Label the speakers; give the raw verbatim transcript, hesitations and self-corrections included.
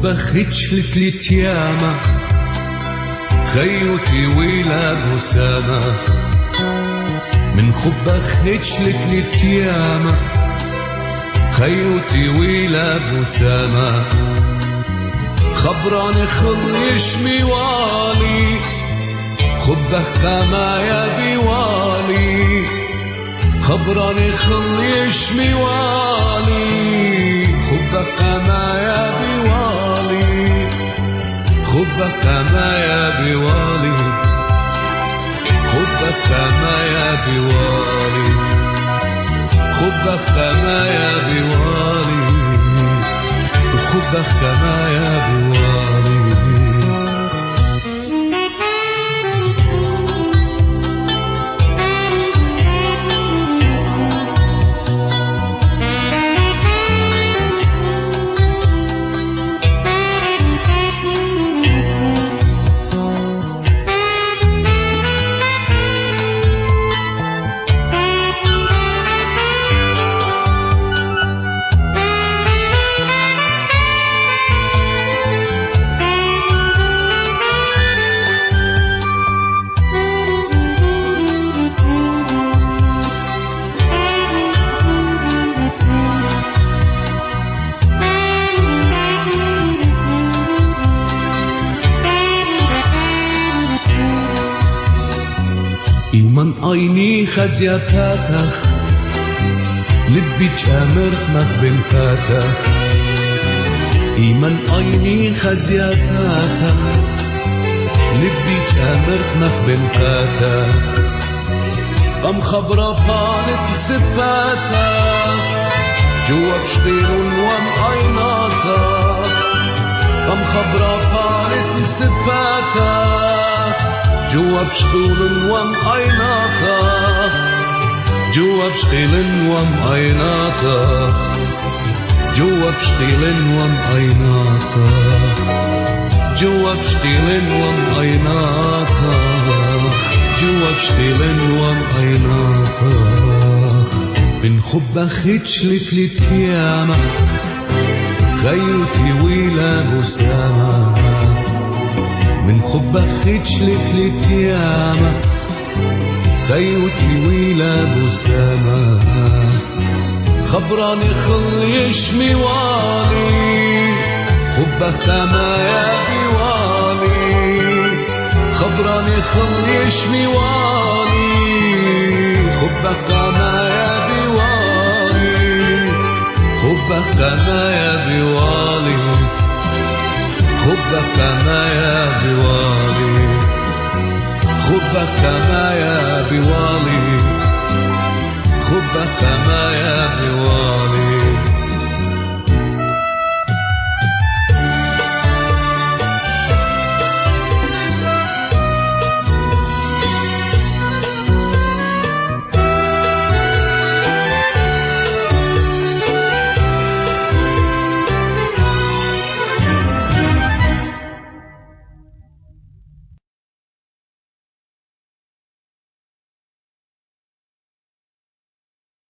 Speaker 1: خدش لتلت ياما خيوتي ويلا بسامة من خبك خدش لتلت ياما خيوتي ويلا بسامة خبراني خل يشمي والي خبك كما يا بوالي خبراني خل يشمي والي خبك كما يا بوالي خبك كما يا بوالي خبك كما يا بوالي خبك كما يا بوالي وخبك كما يا بوالي من عيني خزياتاتك لبي جامرت مخ بنتاتك إيمن عيني خزياتاتك لبي جامرت مخ بنتاتك أم خبرة بالت صفاتك جوا بشطير وم عيناتك أم خبرة بالت صفاتك جوا بشطول وم عيناتك جوا بشطيل وم عيناتك جوا بشطيل وم عيناتك جوا بشطيل وم عيناتك جوا بشطيل وم عيناتك من خبك خدش لتلت ياما خيوتي ويلا بسامة من خبك خدش لتلت ياما خيوتي ويلا بسامة خبراني خل يشمي والي خبك كما يا بوالي خبراني خل يشمي والي خبك كما يا بوالي خبك كما يا بوالي خبك كما يا بوالي خبك كما يا بوالي خبك كما يا بوالي